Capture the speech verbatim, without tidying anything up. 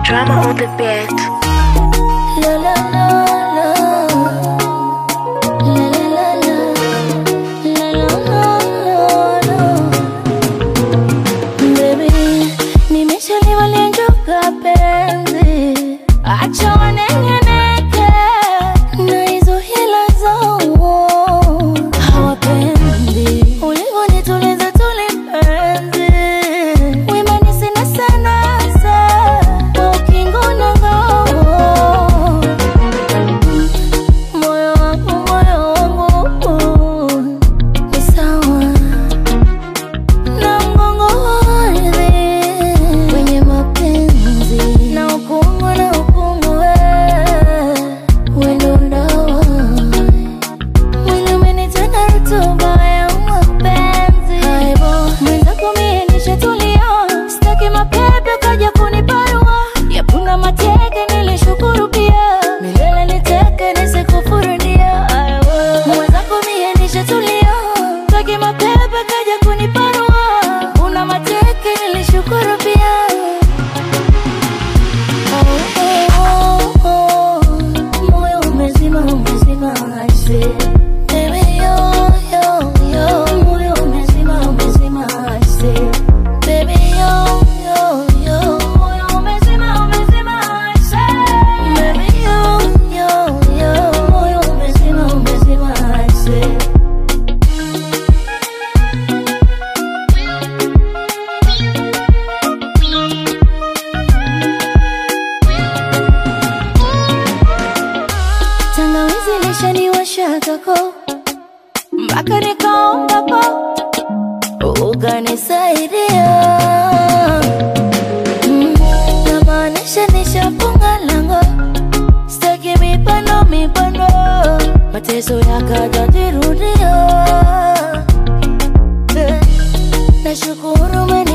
Drama on the beat. La la la la. La la la la. La la la la. Baby, nimeshaliwa lenjoka penzi. Acha wanengeneke na hizo hila zao. Hawapendi ulivyonituliza tulipenzi. Wimani sina sana sa ukingo na ngao. Moyo wangu, moyo wangu ni sawa na mgongo wa ardhi kwenye mapenzi. Na ukungu na ukungu we ndo ndawa. Mwili umenitenda rutuba ya mapenzi. Haibo mwenzako mie nishatulia. Sitaki mapepe kaja kuniparua. Yapuna mateke nilishukuru pia. Milele niteke nisikufurudia. Haibo mwenzako mie nishatulia. Sitaki mapepe kaja kuniparua. Yapuna mateke nilishukuru pia. Oh, oh, oh, oh. Moyo umezima, umezima, I say. Baby, yo, yo, yo. Moyo umezima, umezima, I say. Baby, yo, yo, yo. Moyo umezima, umezima, I say. Baby, yo, yo, yo. Moyo umezima, umezima, I say. Tangawizi lishaniwasha kako mpaka nikaomba po ukanisaidia. Mm, namaanisha nishafunga lango. Sitaki mipando mipando, mateso yakajajirudia. Eh, nashukuru